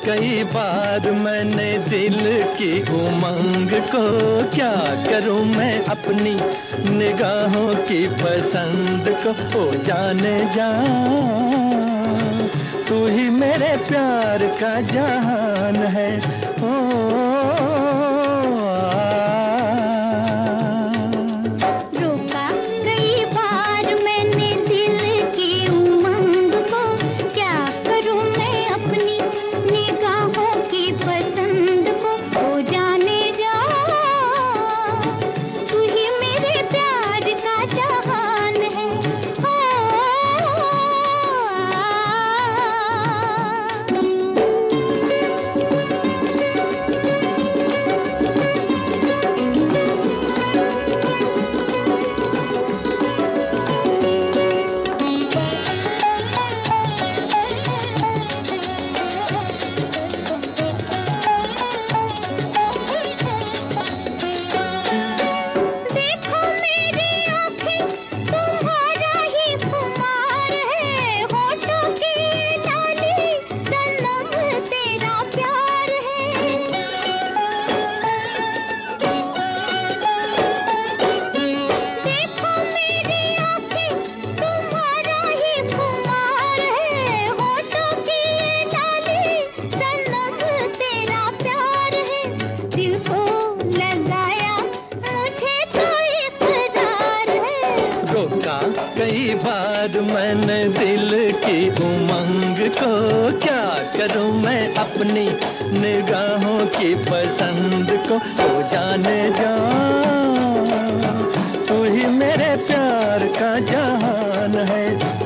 कई बार मैंने दिल की उमंग को, क्या करूं मैं अपनी निगाहों की पसंद को। ओ जाने जा, तू ही मेरे प्यार का जहान है। ओ कई बार मैंने दिल की उमंग को, क्या करूं मैं अपनी निगाहों की पसंद को। ओ जाने जा, तू ही मेरे प्यार का जहान है।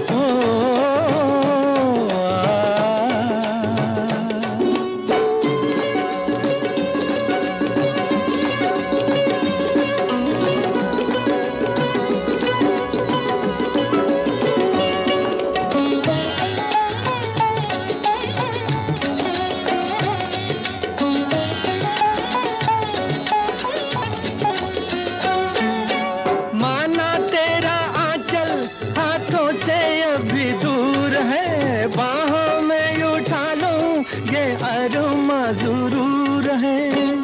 बाहों में उठा लूं ये अरमा जरूर है।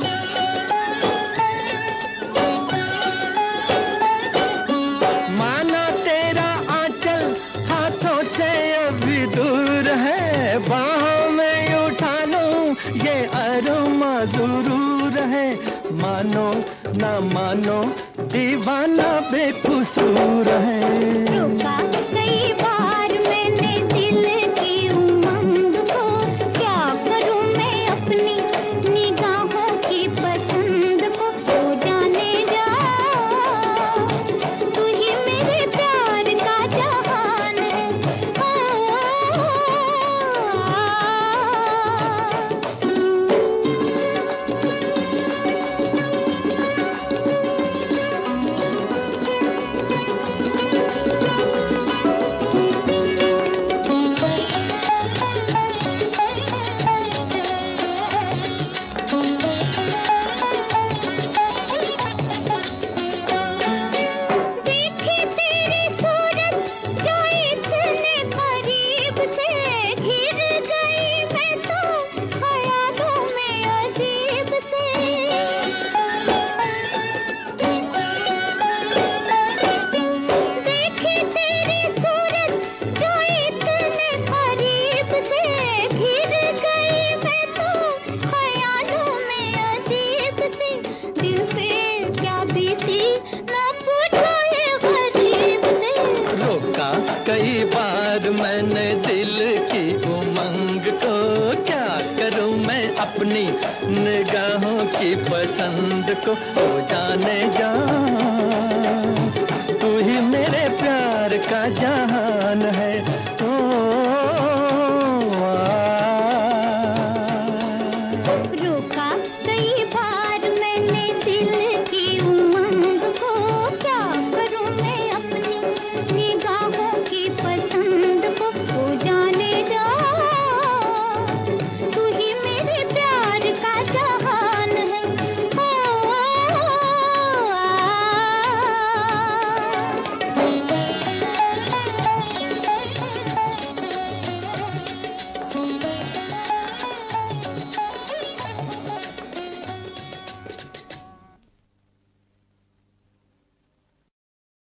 माना तेरा आंचल हाथों से अभी दूर है, बाहों में उठा लूं ये अरमा जरूर है। मानो ना मानो दीवाना बेकसूर है। रुका कई बार मैंने दिल की उमंग को, क्या करूं मैं अपनी निगाहों की पसंद को। ओ जाने जा, तू ही मेरे प्यार का जहान है। कई बार मैंने दिल की उमंग को, क्या करूं मैं अपनी निगाहों की पसंद को। ओ जाने जा, तू ही मेरे प्यार का जहां